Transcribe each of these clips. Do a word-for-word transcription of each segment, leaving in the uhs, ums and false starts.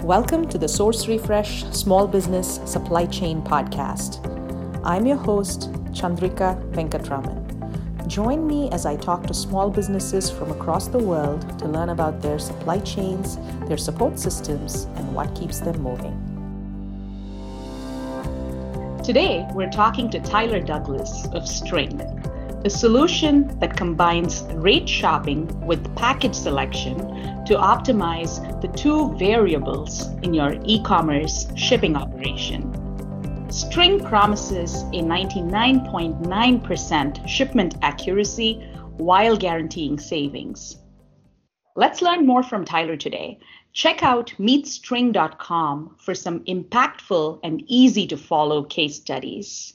Welcome to the Source Refresh Small Business Supply Chain Podcast. I'm your host, Chandrika Venkatraman. Join me as I talk to small businesses from across the world to learn about their supply chains, their support systems, and what keeps them moving. Today, we're talking to Tyler Douglas of String, a solution that combines rate shopping with package selection to optimize the two variables in your e-commerce shipping operation. String promises a ninety-nine point nine percent shipment accuracy while guaranteeing savings. Let's learn more from Tyler today. Check out meet string dot com for some impactful and easy to follow case studies.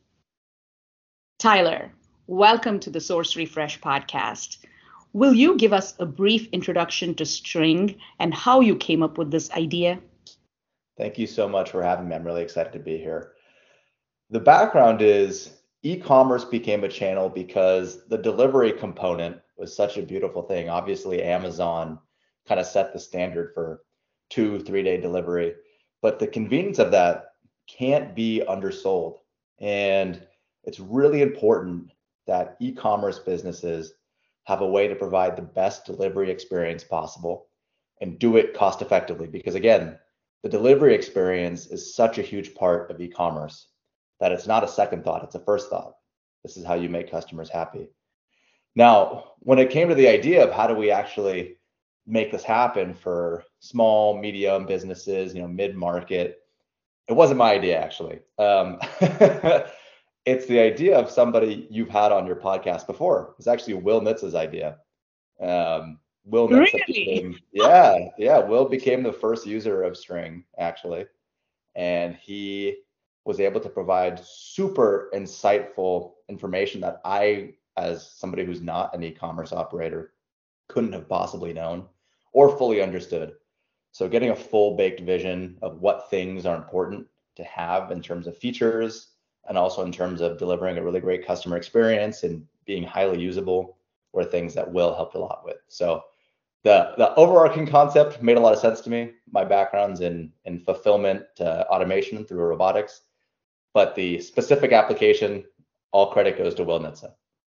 Tyler, welcome to the Source Refresh podcast. Will you give us a brief introduction to String and how you came up with this idea? Thank you so much for having me. I'm really excited to be here. The background is e-commerce became a channel because the delivery component was such a beautiful thing. Obviously, Amazon kind of set the standard for two, three day delivery, but the convenience of that can't be undersold. And it's really important that e-commerce businesses have a way to provide the best delivery experience possible and do it cost effectively. Because again, the delivery experience is such a huge part of e-commerce that it's not a second thought, it's a first thought. This is how you make customers happy. Now, when it came to the idea of how do we actually make this happen for small, medium businesses, you know, mid-market, it wasn't my idea actually. Um, It's the idea of somebody you've had on your podcast before. It's actually Will Nitz's idea. Um, Will Nitz Really? became, yeah, yeah. Will became the first user of String actually, and he was able to provide super insightful information that I, as somebody who's not an e-commerce operator, couldn't have possibly known or fully understood. So getting a full baked vision of what things are important to have in terms of features, and also in terms of delivering a really great customer experience and being highly usable were things that Will helped a lot with. So the, the overarching concept made a lot of sense to me. My background's in, in fulfillment uh, automation through robotics, but the specific application, all credit goes to Will Nitz.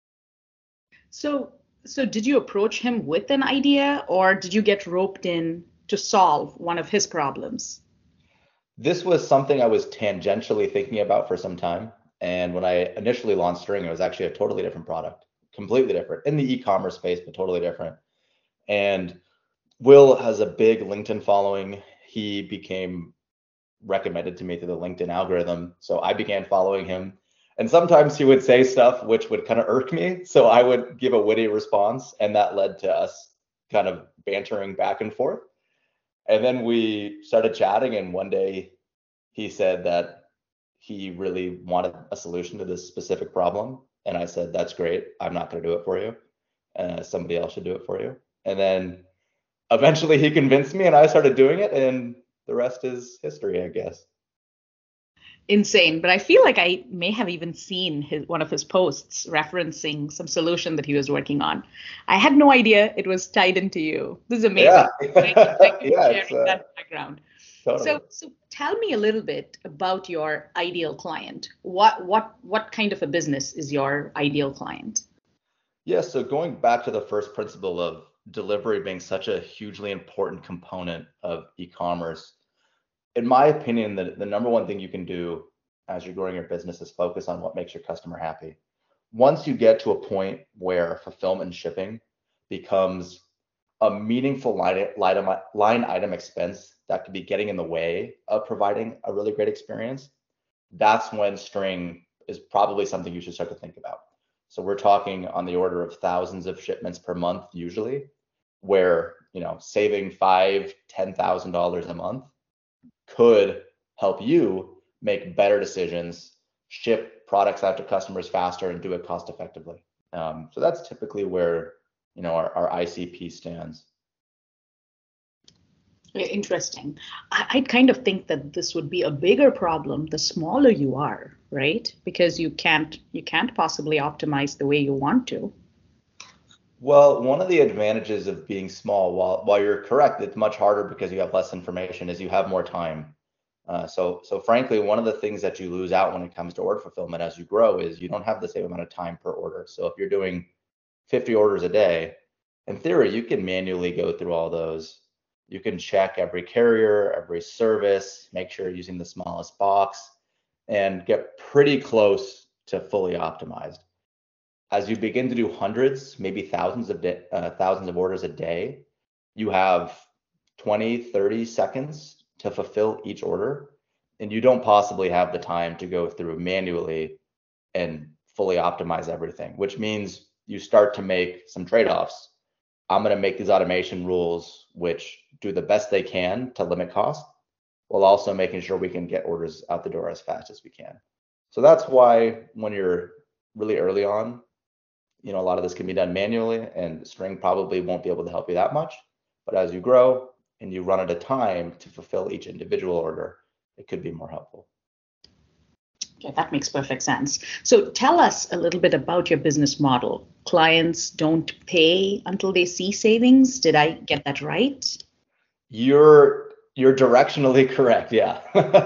So, so did you approach him with an idea or did you get roped in to solve one of his problems? This was something I was tangentially thinking about for some time. And when I initially launched String, it was actually a totally different product, completely different in the e-commerce space, but totally different. And Will has a big LinkedIn following. He became recommended to me through the LinkedIn algorithm. So I began following him. And sometimes he would say stuff which would kind of irk me. So I would give a witty response. And that led to us kind of bantering back and forth. And then we started chatting, and one day he said that he really wanted a solution to this specific problem. And I said, that's great. I'm not going to do it for you. Uh, somebody else should do it for you. And then eventually he convinced me and I started doing it, and the rest is history, I guess. Insane. But I feel like I may have even seen his one of his posts referencing some solution that he was working on. I had no idea it was tied into you. This is amazing. Yeah. Thank you, thank you Yeah, for it's, sharing uh, that background. Totally. So, so tell me a little bit about your ideal client. What, what, what kind of a business is your ideal client? Yeah, so going back to the first principle of delivery being such a hugely important component of e-commerce, in my opinion, the, the number one thing you can do as you're growing your business is focus on what makes your customer happy. Once you get to a point where fulfillment and shipping becomes a meaningful line, line, line item expense that could be getting in the way of providing a really great experience, that's when String is probably something you should start to think about. So we're talking on the order of thousands of shipments per month usually, where you know saving five, ten thousand dollars a month could help you make better decisions, ship products out to customers faster, and do it cost effectively. Um, so that's typically where you know our, our I C P stands. Interesting. I, I kind of think that this would be a bigger problem the smaller you are, right? Because you can't you can't possibly optimize the way you want to. Well, one of the advantages of being small, while while you're correct, it's much harder because you have less information, is you have more time. Uh, so, so frankly, one of the things that you lose out when it comes to order fulfillment as you grow is you don't have the same amount of time per order. So if you're doing fifty orders a day, in theory, you can manually go through all those. You can check every carrier, every service, make sure you're using the smallest box, and get pretty close to fully optimized. As you begin to do hundreds, maybe thousands of da- uh, thousands of orders a day, you have twenty, thirty seconds to fulfill each order, and you don't possibly have the time to go through manually and fully optimize everything, which means you start to make some trade-offs. I'm going to make these automation rules which do the best they can to limit cost, while also making sure we can get orders out the door as fast as we can. So that's why when you're really early on, you know, a lot of this can be done manually, and String probably won't be able to help you that much. But as you grow and you run at a time to fulfill each individual order, it could be more helpful. Yeah, that makes perfect sense. So tell us a little bit about your business model. Clients don't pay until they see savings. Did I get that right? You're you're directionally correct, yeah.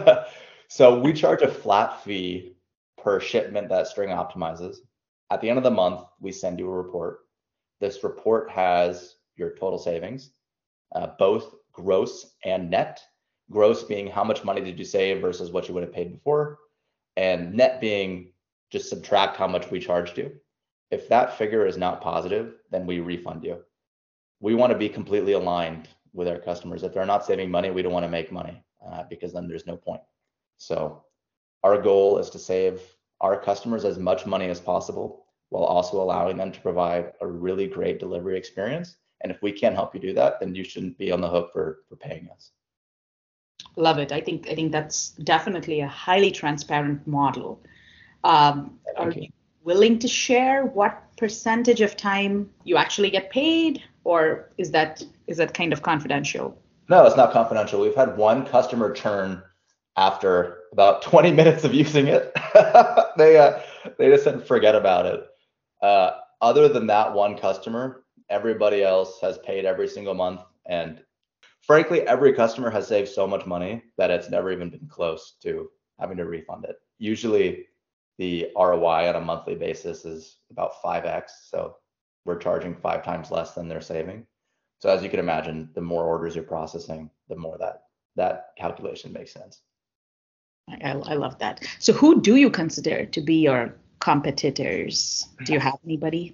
So we charge a flat fee per shipment that String optimizes. At the end of the month, we send you a report. This report has your total savings, uh, both gross and net. Gross being how much money did you save versus what you would have paid before, and net being just subtract how much we charged you. If that figure is not positive, then we refund you. We want to be completely aligned with our customers. If they're not saving money, we don't want to make money uh, because then there's no point. So our goal is to save our customers as much money as possible while also allowing them to provide a really great delivery experience. And if we can't help you do that, then you shouldn't be on the hook for, for paying us. Love it. I think I think that's definitely a highly transparent model. Um, are you. you willing to share what percentage of time you actually get paid, or is that is that kind of confidential? No, it's not confidential. We've had one customer churn after about twenty minutes of using it. they uh, they just said forget about it. Uh, other than that one customer, everybody else has paid every single month, and frankly, every customer has saved so much money that it's never even been close to having to refund it. Usually the R O I on a monthly basis is about five X, so we're charging five times less than they're saving. So as you can imagine, the more orders you're processing, the more that that calculation makes sense. I, I love that. So who do you consider to be your competitors? Do you have anybody?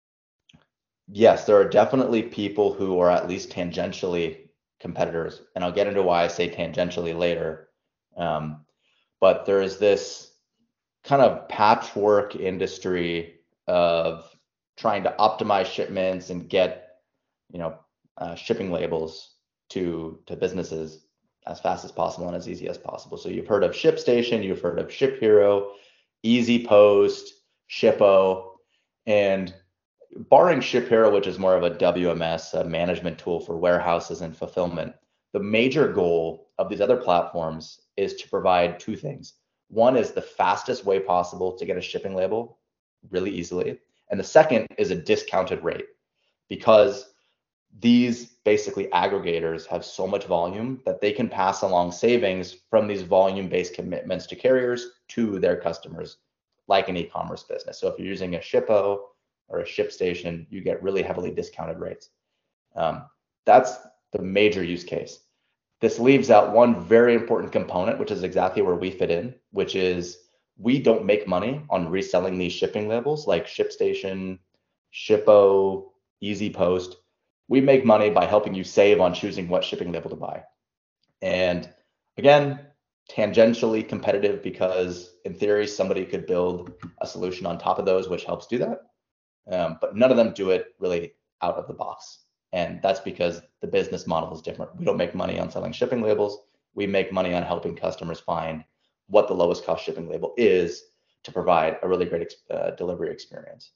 Yes, there are definitely people who are at least tangentially competitors, and I'll get into why I say tangentially later. Um, but there is this kind of patchwork industry of trying to optimize shipments and get, you know, uh, shipping labels to to businesses as fast as possible and as easy as possible. So you've heard of ShipStation, you've heard of ShipHero, EasyPost, Shippo, and barring ShipHero, which is more of a W M S, a management tool for warehouses and fulfillment, the major goal of these other platforms is to provide two things. One is the fastest way possible to get a shipping label really easily. And the second is a discounted rate, because these basically aggregators have so much volume that they can pass along savings from these volume-based commitments to carriers to their customers, like an e-commerce business. So if you're using a Shippo or a ShipStation, you get really heavily discounted rates. Um, that's the major use case. This leaves out one very important component, which is exactly where we fit in, which is we don't make money on reselling these shipping labels like ShipStation, Shippo, EasyPost. We make money by helping you save on choosing what shipping label to buy. And again, tangentially competitive because in theory, somebody could build a solution on top of those, which helps do that. Um, but none of them do it really out of the box. And that's because the business model is different. We don't make money on selling shipping labels. We make money on helping customers find what the lowest cost shipping label is to provide a really great uh, delivery experience.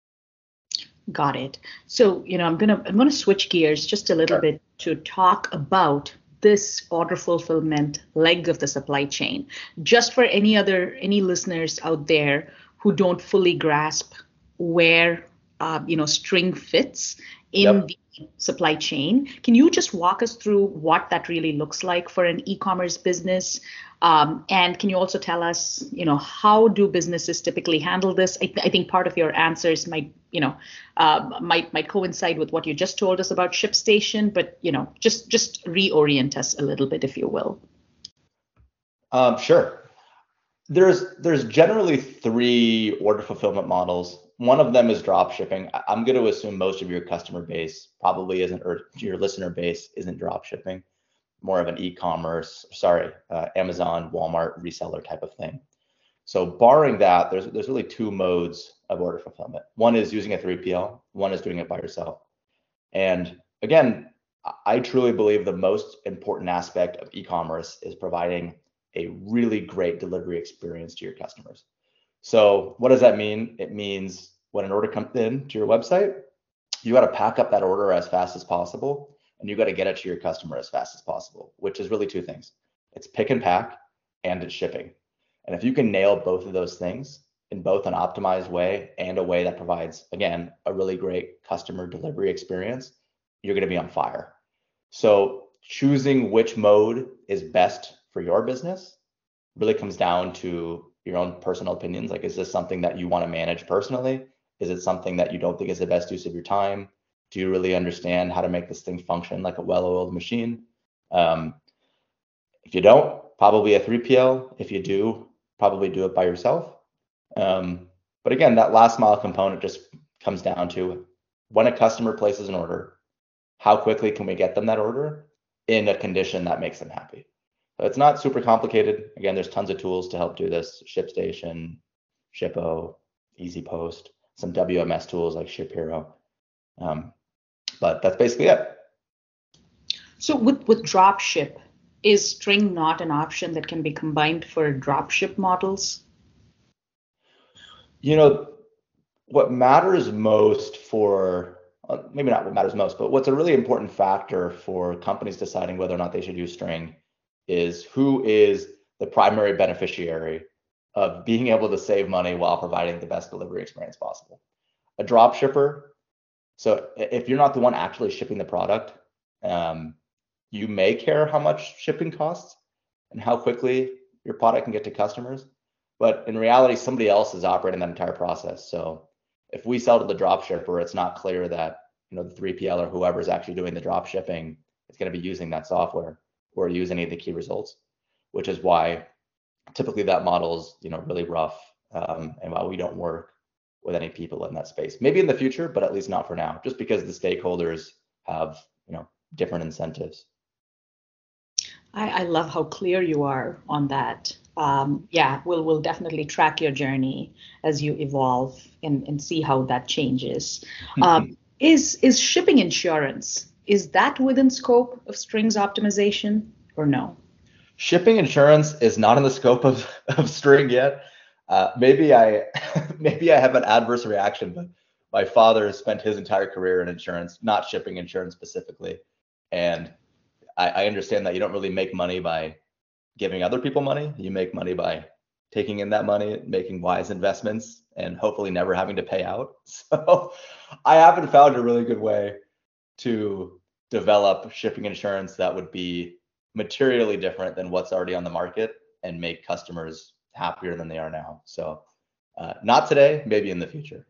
Got it. So, you know, I'm gonna I'm gonna switch gears just a little Sure. bit to talk about this order fulfillment leg of the supply chain, just for any other any listeners out there who don't fully grasp where uh, you know, string fits in Yep. the supply chain. Can you just walk us through what that really looks like for an e-commerce business? Um, and can you also tell us, you know, how do businesses typically handle this? I, th- I think part of your answers might, you know, uh, might might coincide with what you just told us about ShipStation, but you know, just just reorient us a little bit, if you will. Um, sure. There's there's generally three order fulfillment models. One of them is drop shipping. I- I'm going to assume most of your customer base probably isn't, or your listener base isn't drop shipping, more of an e-commerce, sorry, uh, Amazon, Walmart reseller type of thing. So barring that, there's there's really two modes of order fulfillment. One is using a three P L, one is doing it by yourself. And again, I truly believe the most important aspect of e-commerce is providing a really great delivery experience to your customers. So what does that mean? It means when an order comes in to your website, you got to pack up that order as fast as possible, and you got to get it to your customer as fast as possible, which is really two things. It's pick and pack, and it's shipping. And if you can nail both of those things in both an optimized way and a way that provides, again, a really great customer delivery experience, you're going to be on fire. So choosing which mode is best for your business really comes down to your own personal opinions. Like, is this something that you want to manage personally? Is it something that you don't think is the best use of your time? Do you really understand how to make this thing function like a well-oiled machine? Um, if you don't, probably a three P L. If you do, probably do it by yourself. Um, but again, that last mile component just comes down to when a customer places an order, how quickly can we get them that order in a condition that makes them happy? So it's not super complicated. Again, there's tons of tools to help do this. ShipStation, Shippo, EasyPost, some W M S tools like ShipHero. Um, but that's basically it. So with with dropship, is string not an option that can be combined for dropship models? You know, what matters most for, uh, maybe not what matters most, but what's a really important factor for companies deciding whether or not they should use string is who is the primary beneficiary of being able to save money while providing the best delivery experience possible. A drop shipper, so if you're not the one actually shipping the product, um, you may care how much shipping costs and how quickly your product can get to customers. But in reality, somebody else is operating that entire process. So if we sell to the drop shipper, it's not clear that, you know, the three P L or whoever is actually doing the drop shipping is going to be using that software or use any of the key results, which is why typically that model is, you know, really rough, um, and why we don't work with any people in that space. Maybe in the future, but at least not for now, just because the stakeholders have, you know, different incentives. I, I love how clear you are on that. Um, yeah, we'll we'll definitely track your journey as you evolve and, and see how that changes. Um, is is shipping insurance, is that within scope of strings optimization or no? Shipping insurance is not in the scope of, of string yet. Uh, maybe I maybe I have an adverse reaction, but my father has spent his entire career in insurance, not shipping insurance specifically. And I, I understand that you don't really make money by giving other people money. You make money by taking in that money, making wise investments, and hopefully never having to pay out. So I haven't found a really good way to develop shipping insurance that would be materially different than what's already on the market and make customers happier than they are now. So uh, not today, maybe in the future.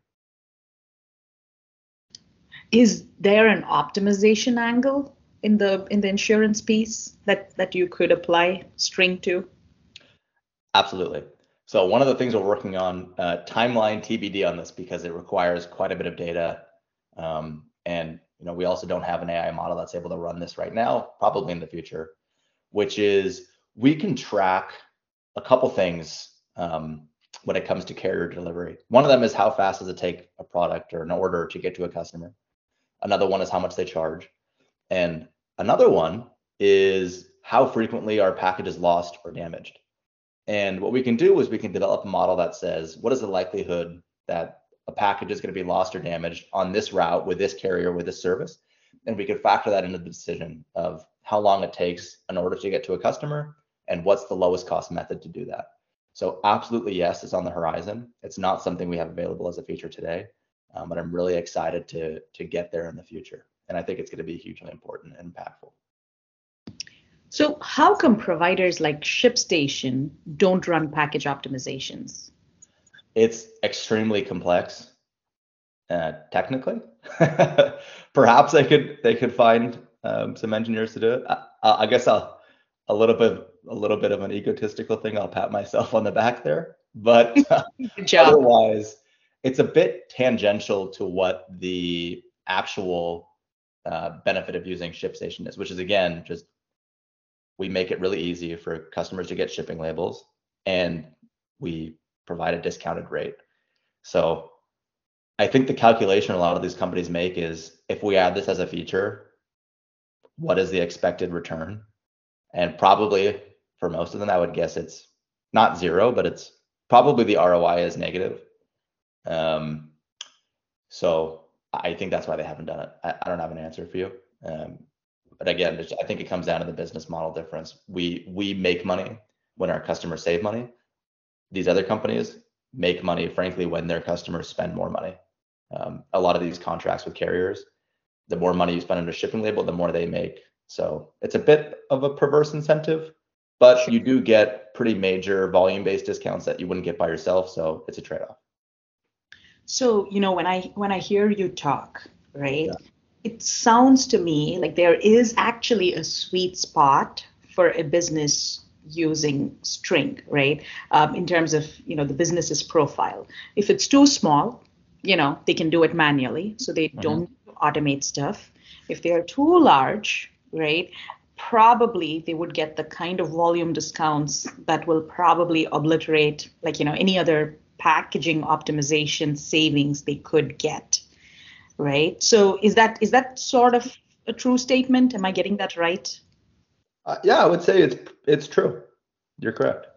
Is there an optimization angle in the in the insurance piece that that you could apply string to? Absolutely. So one of the things we're working on, uh, timeline T B D on this because it requires quite a bit of data. Um, and you know, we also don't have an A I model that's able to run this right now, probably in the future, which is we can track a couple things um, when it comes to carrier delivery. One of them is how fast does it take a product or an order to get to a customer. Another one is how much they charge. And another one is how frequently are packages lost or damaged. And what we can do is we can develop a model that says, what is the likelihood that a package is going to be lost or damaged on this route with this carrier with this service? And we can factor that into the decision of how long it takes in order to get to a customer and what's the lowest cost method to do that. So absolutely, yes, it's on the horizon. It's not something we have available as a feature today, Um, but I'm really excited to to get there in the future. And I think it's going to be hugely important and impactful. So how come providers like ShipStation don't run package optimizations? It's extremely complex, uh, technically. Perhaps they could they could find um, some engineers to do it. I, I guess I'll a little bit a little bit of an egotistical thing. I'll pat myself on the back there, but Good job. otherwise, it's a bit tangential to what the actual uh, benefit of using ShipStation is, which is again just we make it really easy for customers to get shipping labels, and we provide a discounted rate. So I think the calculation a lot of these companies make is if we add this as a feature, what is the expected return? And probably for most of them, I would guess it's not zero, but it's probably the R O I is negative. Um, so I think that's why they haven't done it. I, I don't have an answer for you. Um, but again, I think it comes down to the business model difference. We we make money when our customers save money. These other companies make money, frankly, when their customers spend more money. Um, a lot of these contracts with carriers, the more money you spend on a shipping label, the more they make. So it's a bit of a perverse incentive, but Sure. you do get pretty major volume-based discounts that you wouldn't get by yourself. So it's a trade-off. So, you know, when I when I hear you talk, right, Yeah. it sounds to me like there is actually a sweet spot for a business using String, right? Um, in terms of, you know, the business's profile. If it's too small, you know, they can do it manually, so they Mhm. don't automate stuff. If they are too large, right, probably they would get the kind of volume discounts that will probably obliterate, like, you know, any other packaging optimization savings they could get, right? So is that is that sort of a true statement? Am I getting that right? Uh, yeah, I would say it's it's true. You're correct.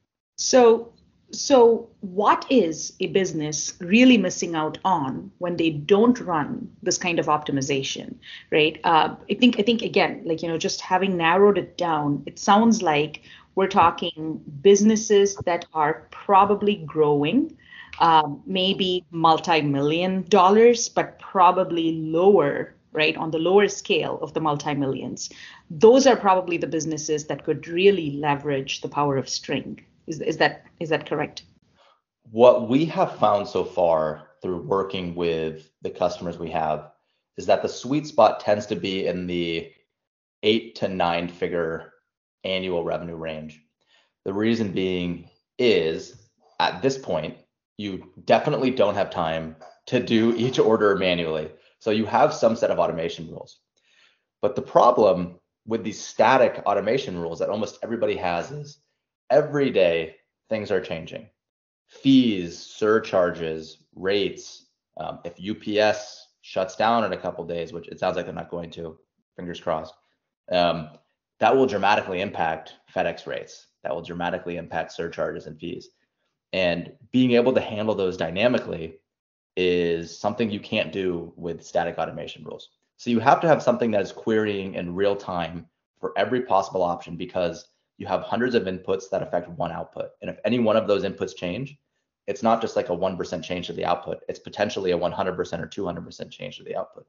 So so what is a business really missing out on when they don't run this kind of optimization, right? Uh, I think I think again, like, you know, just having narrowed it down, it sounds like we're talking businesses that are probably growing, um, maybe multi-million dollars, but probably lower, right, on the lower scale of the multi-millions. Those are probably the businesses that could really leverage the power of String. Is, is that is that correct? What we have found so far through working with the customers we have is that the sweet spot tends to be in the eight to nine figure annual revenue range. The reason being is at this point, you definitely don't have time to do each order manually. So you have some set of automation rules. But the problem with these static automation rules that almost everybody has is every day things are changing. Fees, surcharges, rates. Um, if U P S shuts down in a couple days, which it sounds like they're not going to, fingers crossed, um, that will dramatically impact FedEx rates. That will dramatically impact surcharges and fees. And being able to handle those dynamically is something you can't do with static automation rules. So you have to have something that is querying in real time for every possible option because you have hundreds of inputs that affect one output. And if any one of those inputs change, it's not just like a one percent change to the output, it's potentially a one hundred percent or two hundred percent change to the output.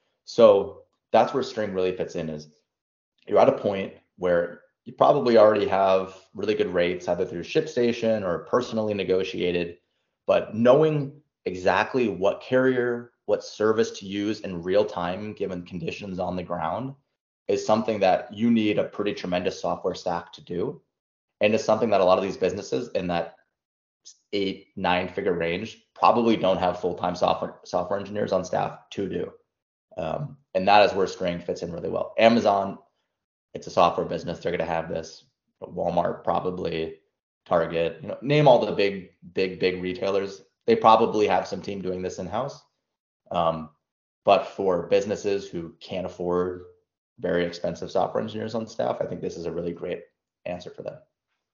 So that's where String really fits in is you're at a point where you probably already have really good rates either through ShipStation or personally negotiated, but knowing exactly what carrier, what service to use in real time given conditions on the ground is something that you need a pretty tremendous software stack to do. And it's something that a lot of these businesses in that eight, nine figure range probably don't have full-time software software engineers on staff to do. Um, and that is where String fits in really well. Amazon, it's a software business. They're going to have this. Walmart, probably. Target, you know, name all the big, big, big retailers. They probably have some team doing this in-house. Um, but for businesses who can't afford very expensive software engineers on staff, I think this is a really great answer for them.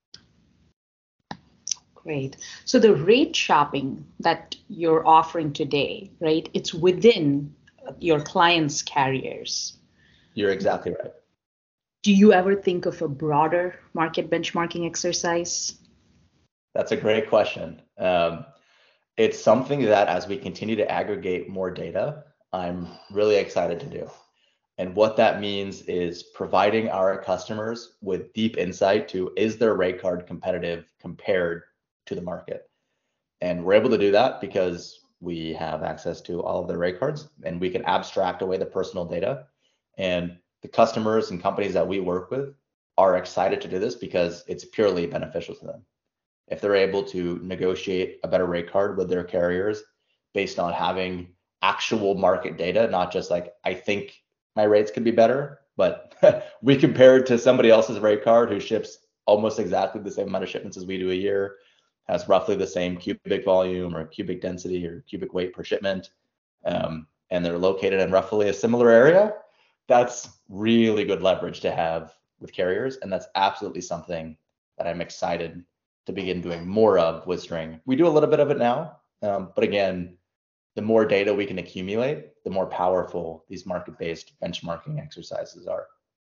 Great. So the rate shopping that you're offering today, right, it's within your clients' carriers. You're exactly right. Do you ever think of a broader market benchmarking exercise? That's a great question. Um, it's something that as we continue to aggregate more data, I'm really excited to do. And what that means is providing our customers with deep insight to, is their rate card competitive compared to the market? And we're able to do that because we have access to all of their rate cards, and we can abstract away the personal data. And the customers and companies that we work with are excited to do this because it's purely beneficial to them. If they're able to negotiate a better rate card with their carriers based on having actual market data, not just like, I think my rates could be better, but we compare it to somebody else's rate card who ships almost exactly the same amount of shipments as we do a year, has roughly the same cubic volume or cubic density or cubic weight per shipment, um, and they're located in roughly a similar area. That's really good leverage to have with carriers, and that's absolutely something that I'm excited to begin doing more of with String. We do a little bit of it now, um, but again, the more data we can accumulate, the more powerful these market-based benchmarking exercises are.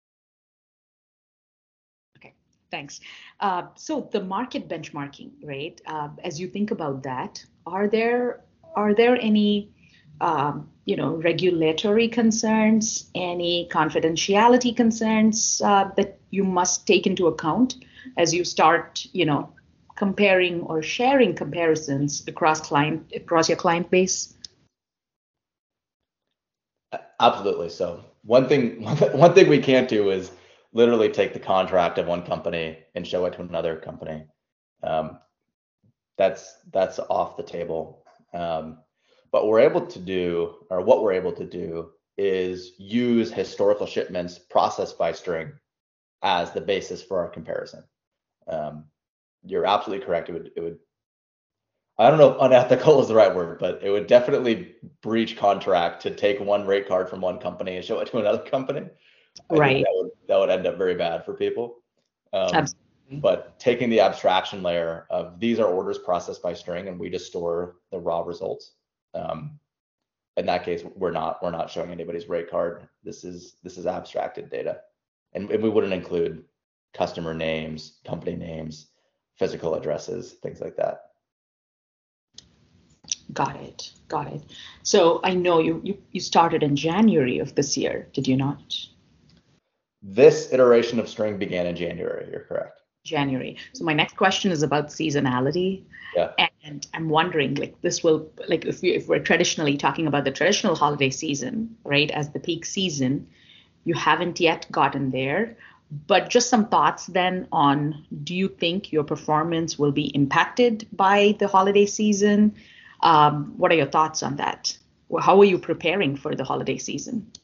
Okay, thanks. Uh, so the market benchmarking, right? Uh, as you think about that, are there are there any um, you know regulatory concerns, any confidentiality concerns uh, that you must take into account as you start, you know, comparing or sharing comparisons across client across your client base? Absolutely. So one thing one thing we can't do is literally take the contract of one company and show it to another company. Um, that's that's off the table. Um, but we're able to do, or what we're able to do, is use historical shipments processed by String as the basis for our comparison. Um, you're absolutely correct. It would, it would, I don't know if unethical is the right word, but it would definitely breach contract to take one rate card from one company and show it to another company. I Right. think that would, that would end up very bad for people. Um, Absolutely. but taking the abstraction layer of these are orders processed by String and we just store the raw results. Um, in that case, we're not we're not showing anybody's rate card. This is this is abstracted data, and, and we wouldn't include customer names, company names, physical addresses, things like that. Got it. Got it. So I know you, you you started in January of this year, did you not? This iteration of String began in January. You're correct. January. So my next question is about seasonality. Yeah. And I'm wondering, like, this will, like, if, we, if we're traditionally talking about the traditional holiday season, right, as the peak season, you haven't yet gotten there. But just some thoughts then on, do you think your performance will be impacted by the holiday season? Um, what are your thoughts on that? How are you preparing for the holiday season?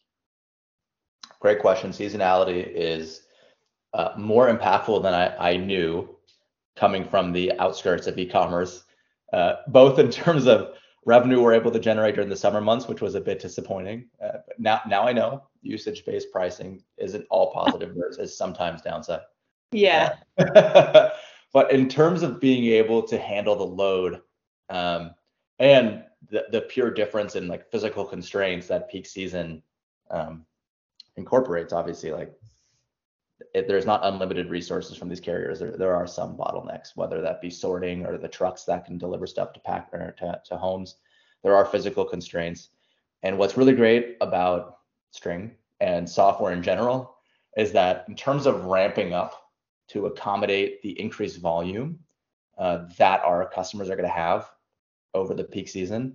Great question. Seasonality is uh, more impactful than I, I knew coming from the outskirts of e-commerce, uh, both in terms of revenue we're able to generate during the summer months, which was a bit disappointing. Uh, but now, now I know usage-based pricing isn't all positive, there's sometimes downside. Yeah. Uh, but in terms of being able to handle the load um, and the, the pure difference in like physical constraints that peak season um, incorporates, obviously, like it, there's not unlimited resources from these carriers. There, there are some bottlenecks, whether that be sorting or the trucks that can deliver stuff to pack or to, to homes. There are physical constraints. And what's really great about String and software in general is that in terms of ramping up to accommodate the increased volume uh, that our customers are going to have over the peak season,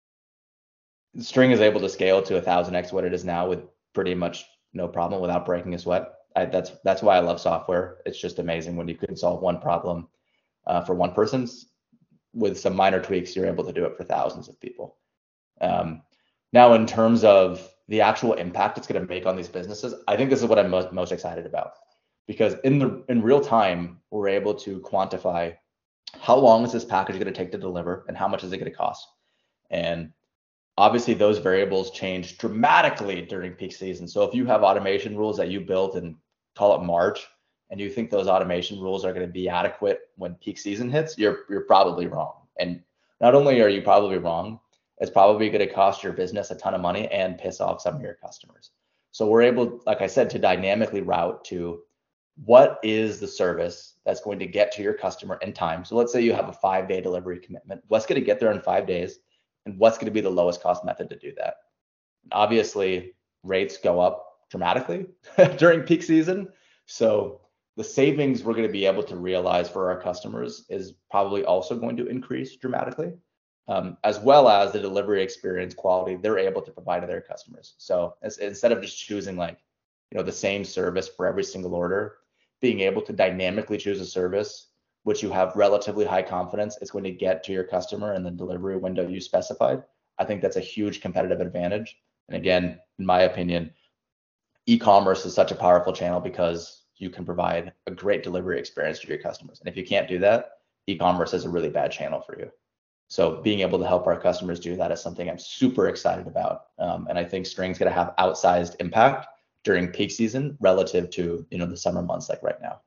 String is able to scale to a thousand X what it is now with pretty much no problem without breaking a sweat. I, that's that's why I love software. It's just amazing when you can solve one problem uh, for one person's with some minor tweaks, you're able to do it for thousands of people. Um, now, in terms of the actual impact it's going to make on these businesses, I think this is what I'm most, most excited about, because in the in real time, we're able to quantify how long is this package going to take to deliver and how much is it going to cost. And obviously, those variables change dramatically during peak season. So if you have automation rules that you built in, call it March, and you think those automation rules are going to be adequate when peak season hits, you're you're probably wrong. And not only are you probably wrong, it's probably going to cost your business a ton of money and piss off some of your customers. So we're able, like I said, to dynamically route to what is the service that's going to get to your customer in time? So let's say you have a five day delivery commitment. What's going to get there in five days? And what's going to be the lowest cost method to do that? Obviously, rates go up dramatically during peak season. So the savings we're going to be able to realize for our customers is probably also going to increase dramatically, um, as well as the delivery experience quality they're able to provide to their customers. So as, instead of just choosing like, you know, the same service for every single order, being able to dynamically choose a service which you have relatively high confidence it's going to get to your customer in the delivery window you specified, I think that's a huge competitive advantage. And again, in my opinion, e-commerce is such a powerful channel because you can provide a great delivery experience to your customers. And if you can't do that, e-commerce is a really bad channel for you. So being able to help our customers do that is something I'm super excited about. Um, and I think String's going to have outsized impact during peak season relative to, you know, the summer months like right now.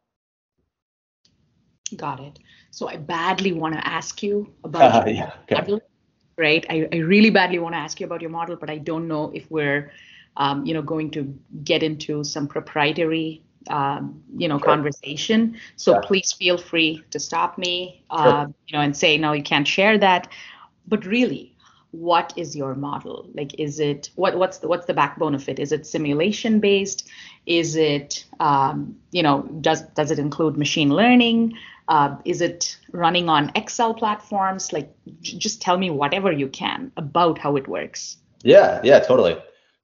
Got it. So I badly want to ask you about your yeah, okay. model, right? I, I really badly want to ask you about your model, but I don't know if we're, um, you know, going to get into some proprietary, um, you know, sure. conversation. So yeah. Please feel free to stop me, sure. uh, you know, and say, no, you can't share that. But really, what is your model? Like, is it, what, what's the, what's the backbone of it? Is it simulation based? Is it, um, you know, does, does it include machine learning? Uh, is it running on Excel platforms? Like, j- just tell me whatever you can about how it works. Yeah, yeah, totally.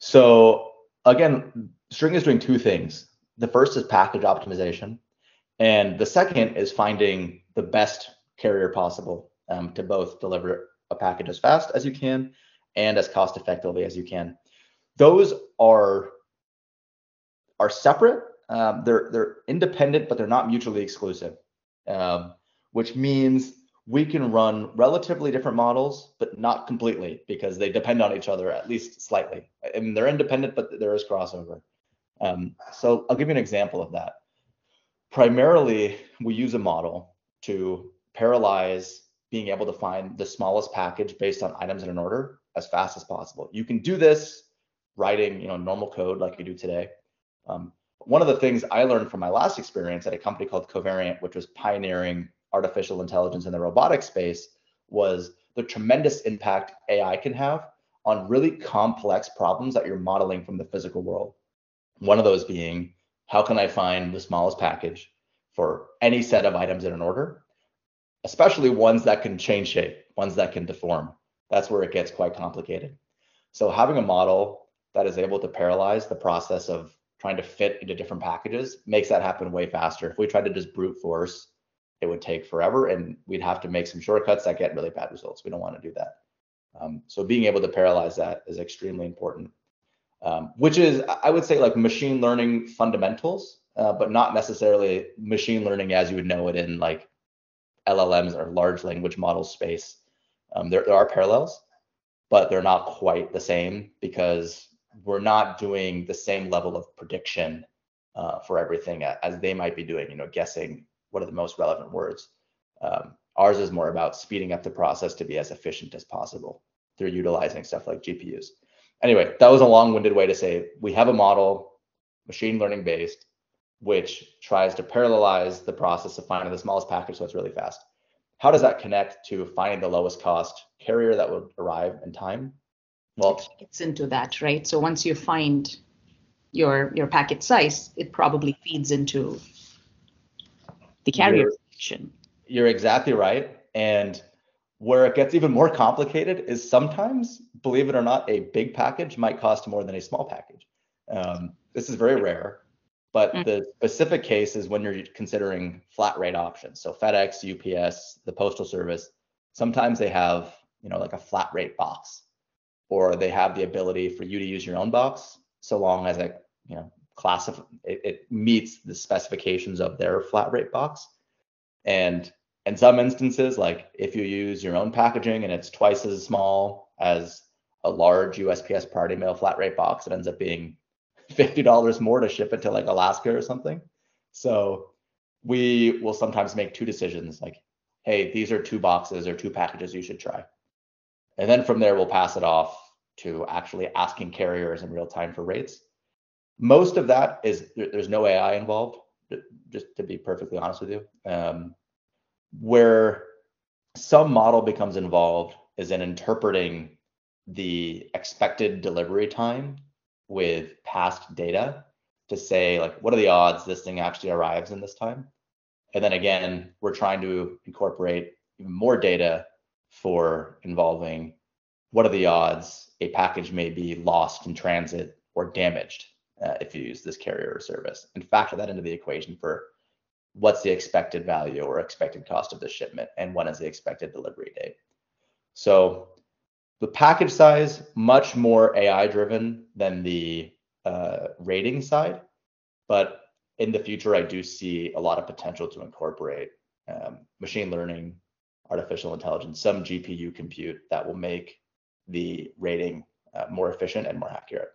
So again, String is doing two things. The first is package optimization, and the second is finding the best carrier possible um, to both deliver a package as fast as you can and as cost effectively as you can. Those are are separate. Um, they're they're independent, but they're not mutually exclusive. Um, which means we can run relatively different models, but not completely because they depend on each other at least slightly. I mean, they're independent, but there is crossover. Um, so I'll give you an example of that. Primarily, we use a model to parallelize being able to find the smallest package based on items in an order as fast as possible. You can do this writing, you know, normal code like you do today. Um, One of the things I learned from my last experience at a company called Covariant, which was pioneering artificial intelligence in the robotics space, was the tremendous impact A I can have on really complex problems that you're modeling from the physical world. One of those being, how can I find the smallest package for any set of items in an order, especially ones that can change shape, ones that can deform. That's where it gets quite complicated. So having a model that is able to parallelize the process of trying to fit into different packages makes that happen way faster. If we tried to just brute force, it would take forever and we'd have to make some shortcuts that get really bad results. We don't want to do that. Um, so being able to parallelize that is extremely important, um, which is, I would say, like machine learning fundamentals, uh, but not necessarily machine learning as you would know it in like L L Ms or large language model space. Um, there, there are parallels, but they're not quite the same because we're not doing the same level of prediction uh, for everything as they might be doing, you know, guessing what are the most relevant words. Um, ours is more about speeding up the process to be as efficient as possible through utilizing stuff like G P Us. Anyway, that was a long-winded way to say we have a model, machine learning based, which tries to parallelize the process of finding the smallest package so it's really fast. How does that connect to finding the lowest cost carrier that would arrive in time? Well, it's into that, right? So once you find your your packet size, it probably feeds into the carrier section. You're, you're exactly right. And where it gets even more complicated is sometimes, believe it or not, a big package might cost more than a small package. Um, this is very rare, but mm. the specific case is when you're considering flat rate options. So FedEx, U P S, the Postal Service, sometimes they have, you know, like a flat rate box, or they have the ability for you to use your own box so long as it, you know, classify it, it meets the specifications of their flat rate box. And in some instances, like if you use your own packaging and it's twice as small as a large U S P S Priority Mail flat rate box, it ends up being fifty dollars more to ship it to like Alaska or something. So we will sometimes make two decisions like, hey, these are two boxes or two packages you should try. And then from there, we'll pass it off to actually asking carriers in real time for rates. Most of that is, there's no A I involved. just to be perfectly honest with you. Um, where some model becomes involved is in interpreting the expected delivery time with past data to say, like, what are the odds this thing actually arrives in this time? And then again, we're trying to incorporate even more data for involving what are the odds a package may be lost in transit or damaged uh, if you use this carrier or service, and factor that into the equation for what's the expected value or expected cost of the shipment and when is the expected delivery date. So the package size, much more A I driven than the uh, rating side, but in the future, I do see a lot of potential to incorporate um, machine learning, artificial intelligence, some G P U compute that will make the rating uh, more efficient and more accurate.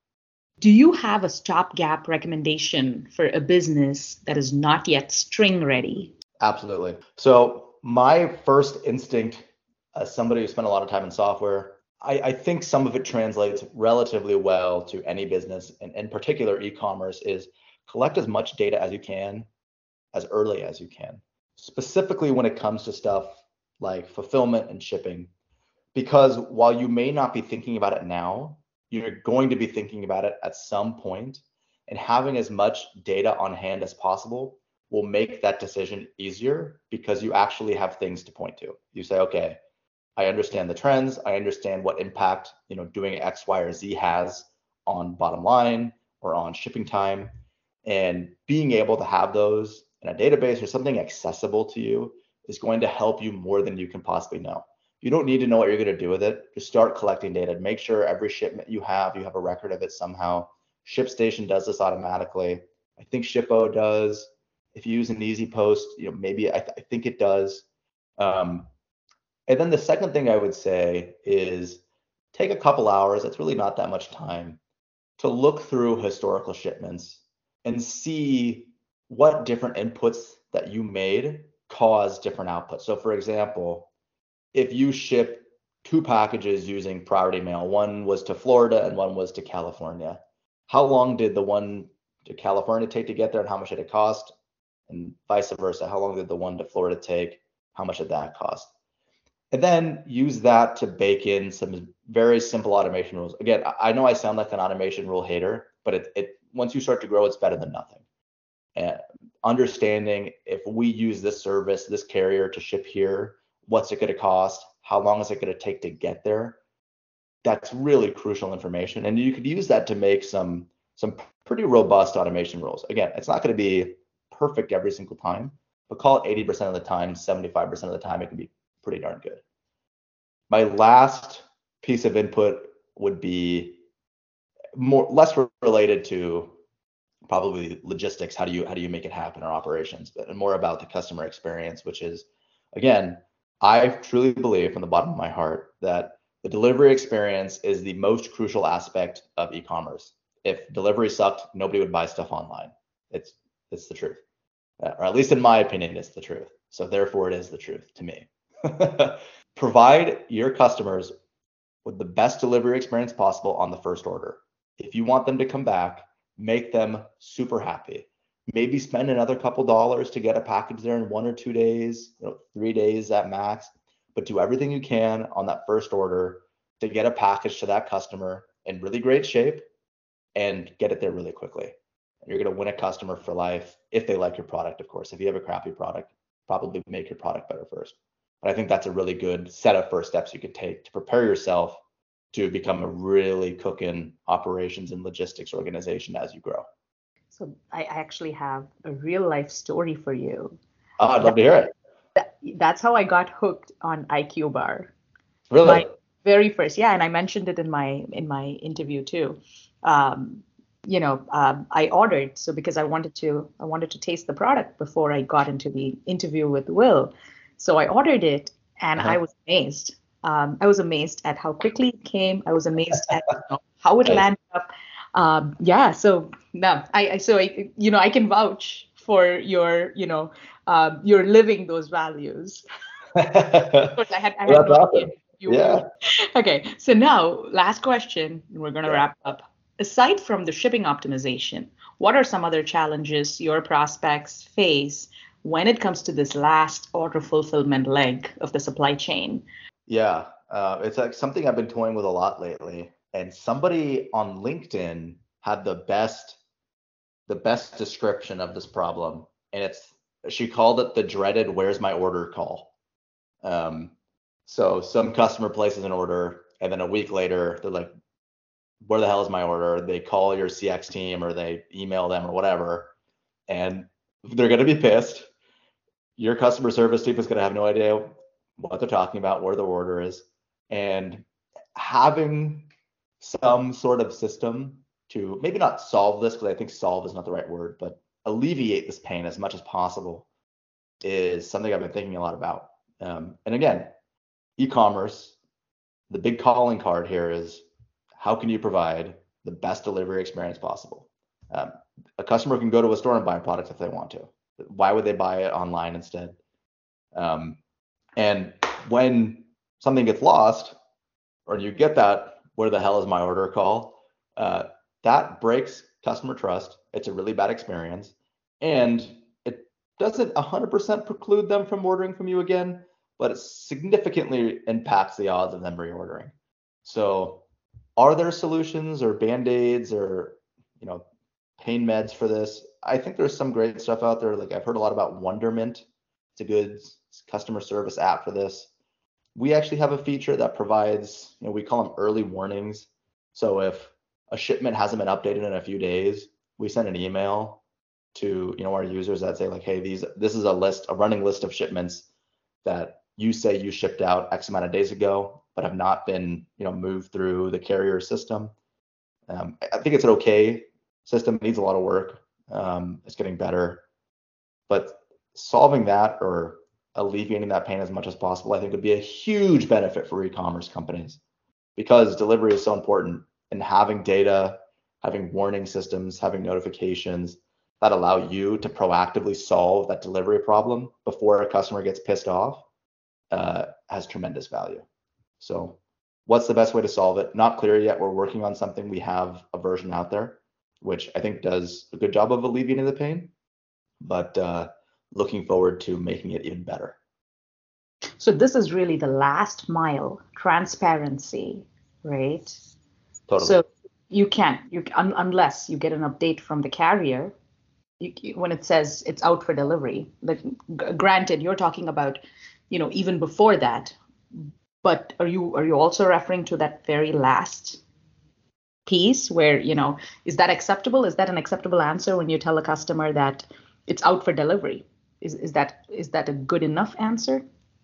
Do you have a stopgap recommendation for a business that is not yet string ready? Absolutely. So my first instinct as somebody who spent a lot of time in software, I, I think some of it translates relatively well to any business, and in particular e-commerce, is collect as much data as you can as early as you can, specifically when it comes to stuff like fulfillment and shipping, because while you may not be thinking about it now, you're going to be thinking about it at some point, and having as much data on hand as possible will make that decision easier because you actually have things to point to. You say, okay, I understand the trends, I understand what impact, you know, doing X, Y, or Z has on bottom line or on shipping time, and being able to have those in a database or something accessible to you is going to help you more than you can possibly know. You don't need to know what you're going to do with it. Just start collecting data. Make sure every shipment you have, you have a record of it somehow. ShipStation does this automatically. I think Shippo does. If you use an Easy Post, you know, maybe I, th- I think it does. Um, and then the second thing I would say is take a couple hours. It's really not that much time to look through historical shipments and see what different inputs that you made cause different outputs. So for example, if you ship two packages using Priority Mail, one was to Florida and one was to California, how long did the one to California take to get there and how much did it cost? And vice versa, how long did the one to Florida take? How much did that cost? And then use that to bake in some very simple automation rules. Again, I know I sound like an automation rule hater, but it, it once you start to grow, it's better than nothing. And understanding if we use this service, this carrier to ship here, what's it going to cost? How long is it going to take to get there? That's really crucial information. And you could use that to make some, some pretty robust automation rules. Again, it's not going to be perfect every single time, but call it eighty percent of the time, seventy-five percent of the time, it can be pretty darn good. My last piece of input would be more less related to probably logistics. How do you how do you make it happen, or operations, but more about the customer experience, which is, again, I truly believe from the bottom of my heart that the delivery experience is the most crucial aspect of e-commerce. If delivery sucked, nobody would buy stuff online. It's it's the truth, uh, or at least in my opinion, it's the truth. So therefore, it is the truth to me. Provide your customers with the best delivery experience possible on the first order. If you want them to come back, make them super happy. Maybe spend another couple dollars to get a package there in one or two days, you know, three days at max, but do everything you can on that first order to get a package to that customer in really great shape and get it there really quickly. And you're going to win a customer for life if they like your product, of course. If you have a crappy product, probably make your product better first. But I think that's a really good set of first steps you could take to prepare yourself to become a really cooking operations and logistics organization as you grow. So I actually have a real life story for you. Oh, I'd love that, to hear it. That, that's how I got hooked on iQbar. Really? My very first, yeah, and I mentioned it in my in my interview too. Um, you know, um, I ordered so because I wanted to I wanted to taste the product before I got into the interview with Will. So I ordered it, and uh-huh. I was amazed. Um, I was amazed at how quickly it came. I was amazed at you know, how it landed up. Um, yeah. So no, I, I so I you know I can vouch for your you know um, you're living those values. Of course, I had I had well, that's no awesome. idea. You yeah. Were. Okay. So now, last question, and we're gonna yeah. wrap up. aside from the shipping optimization, what are some other challenges your prospects face when it comes to this last order fulfillment leg of the supply chain? Yeah, uh, it's like something I've been toying with a lot lately. And somebody on LinkedIn had the best the best description of this problem, and it's she called it the dreaded "Where's my order" call. Um, so some customer places an order, and then a week later they're like, "Where the hell is my order?" They call your C X team or they email them or whatever, and they're going to be pissed. Your customer service team is going to have no idea what they're talking about, where the order is, and having some sort of system to maybe not solve this, because I think solve is not the right word, but alleviate this pain as much as possible is something I've been thinking a lot about. Um, and again, e-commerce, the big calling card here is how can you provide the best delivery experience possible? Um, a customer can go to a store and buy a product if they want to. Why would they buy it online instead? Um, and when something gets lost, or you get that "where the hell is my order" call, uh, that breaks customer trust. It's a really bad experience, and it doesn't one hundred percent preclude them from ordering from you again, but it significantly impacts the odds of them reordering. So are there solutions or band-aids or, you know, pain meds for this? I think there's some great stuff out there. Like I've heard a lot about Wondermint. It's a good customer service app for this. We actually have a feature that provides, you know, we call them early warnings. So if a shipment hasn't been updated in a few days, we send an email to, you know, our users that say like, hey, these this is a list, a running list of shipments that you say you shipped out X amount of days ago, but have not been, you know, moved through the carrier system. Um, I think it's an okay system. It needs a lot of work. Um, it's getting better, but solving that or alleviating that pain as much as possible, I think would be a huge benefit for e-commerce companies, because delivery is so important, and having data, having warning systems, having notifications that allow you to proactively solve that delivery problem before a customer gets pissed off uh, has tremendous value. So what's the best way to solve it? Not clear yet. We're working on something. We have a version out there, which I think does a good job of alleviating the pain, but uh, looking forward to making it even better. So this is really the last mile transparency, right? Totally. So you can't, you un, unless you get an update from the carrier, you, when it says it's out for delivery. Like, g- granted, you're talking about, you know, even before that, but are you are you also referring to that very last piece where, you know, is that acceptable? Is that an acceptable answer when you tell a customer that it's out for delivery? Is is that is that a good enough answer?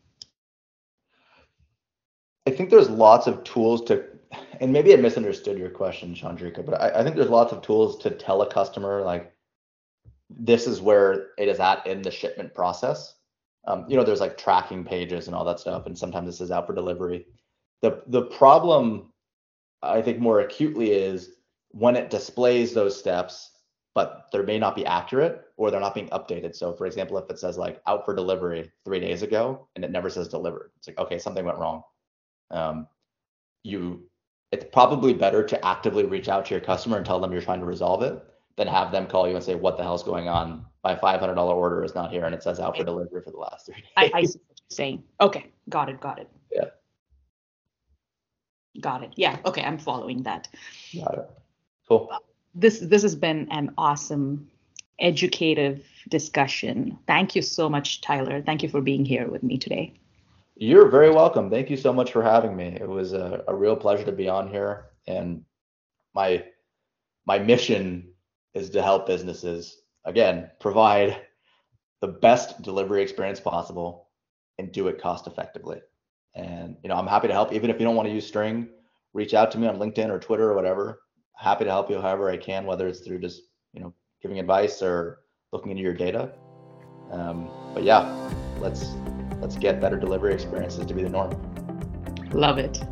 I think there's lots of tools to, and maybe I misunderstood your question, Chandrika, but I, I think there's lots of tools to tell a customer like this is where it is at in the shipment process. Um, you know, there's like tracking pages and all that stuff, and sometimes this is out for delivery. The the problem I think more acutely is when it displays those steps, but they may not be accurate or they're not being updated. So for example, if it says like out for delivery three days ago and it never says delivered, it's like, okay, something went wrong. Um, you, it's probably better to actively reach out to your customer and tell them you're trying to resolve it than have them call you and say, what the hell's going on? My five hundred dollars order is not here and it says out for delivery for the last three days. I, I see what you're saying. Okay, got it, got it. Yeah. Got it. Yeah. Okay, I'm following that. Got it. Cool. This this has been an awesome, educative discussion. Thank you so much, Tyler. Thank you for being here with me today. You're very welcome. Thank you so much for having me. It was a, a real pleasure to be on here. And my my mission is to help businesses, again, provide the best delivery experience possible and do it cost effectively. And, you know, I'm happy to help. Even if you don't want to use String, reach out to me on LinkedIn or Twitter or whatever. Happy to help you however I can, whether it's through just, you know, giving advice or looking into your data. Um, but yeah, let's let's get better delivery experiences to be the norm. Love it.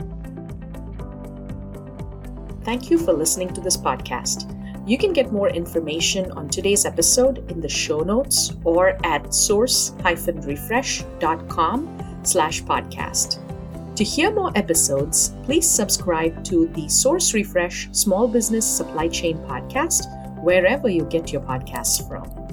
Thank you for listening to this podcast. You can get more information on today's episode in the show notes or at source dash refresh dot com slash podcast. To hear more episodes, please subscribe to the Source Refresh Small Business Supply Chain Podcast, wherever you get your podcasts from.